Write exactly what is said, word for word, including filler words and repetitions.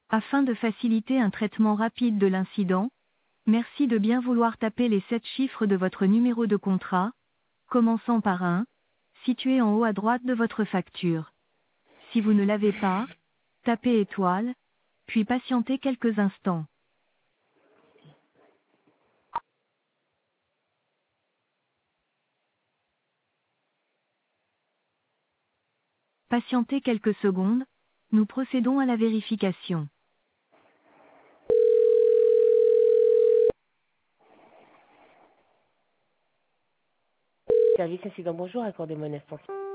Afin de faciliter un traitement rapide de l'incident, merci de bien vouloir taper les sept chiffres de votre numéro de contrat, commençant par un, situé en haut à droite de votre facture. Si vous ne l'avez pas, tapez étoile, puis patientez quelques instants. Patientez quelques secondes, nous procédons à la vérification. Service incident, bonjour, accordez-moi un instant.